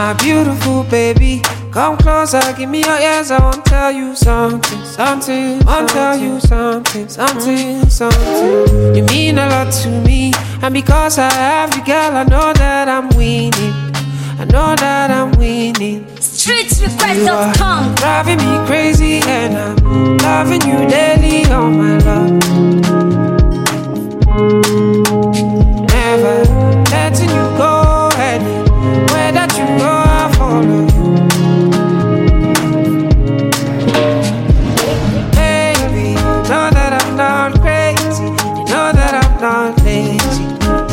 My beautiful baby, come closer, give me your ears. I want to tell you something, something. I want to tell you something, something, something. You mean a lot to me, and because I have you, girl, I know that I'm winning. I know that I'm winning. StreetsRequest.com. Driving me crazy, and I'm loving you daily, oh my love. Never letting you go, anywhere that you go, I'll follow you. Baby, you know that I'm not crazy. You know that I'm not lazy.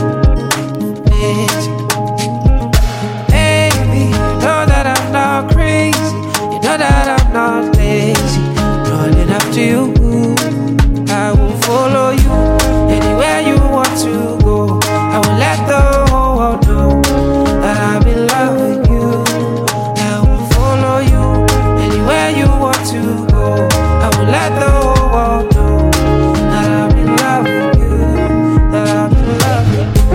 Lazy. Baby, you know that I'm not crazy. You know that I'm not lazy. Running after you, I will follow you anywhere you want to go. I will let the whole world know that I'm in love with you. I will follow you anywhere you want to go. I will let the whole world know that I'm in love with you. That I'm in love with you.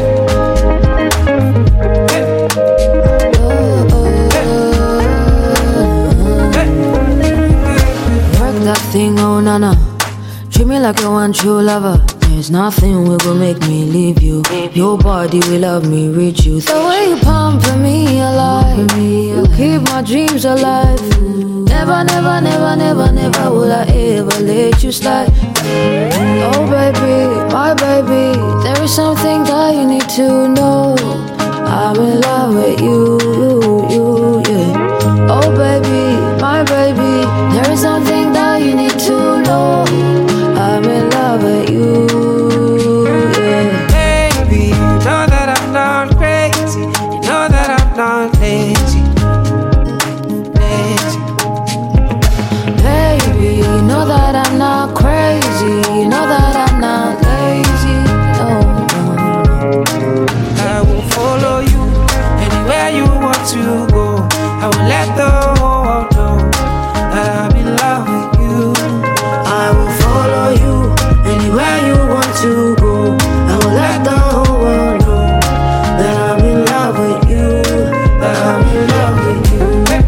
Work that thing, oh nana. Treat me like a one true lover. There's nothing will make me leave you. Your body will love me, reach you. The way you pumping me alive, you keep my dreams alive. Never, never, never, never, never will I ever let you slide. Oh baby, my baby, there is something that you need to know. I'm in love with you, yeah. Oh baby, my baby, there is something that you need to know. I'm in love with you, yeah. Baby, you know that I'm not crazy. You know that I'm not lazy. Lazy. Baby, you know that I'm not crazy. You know that I'm not lazy. No, no, no. I will follow you anywhere you want to go. I will let the whole world know that I'm in love with you. I will follow you anywhere you want to go. I will let the whole world know that I'm in love with you. That I'm in love with you.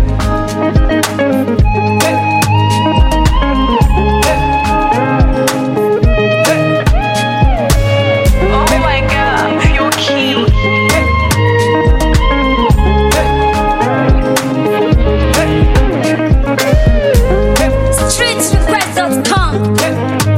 Oh my god, you're cute. StreetsRequest.com.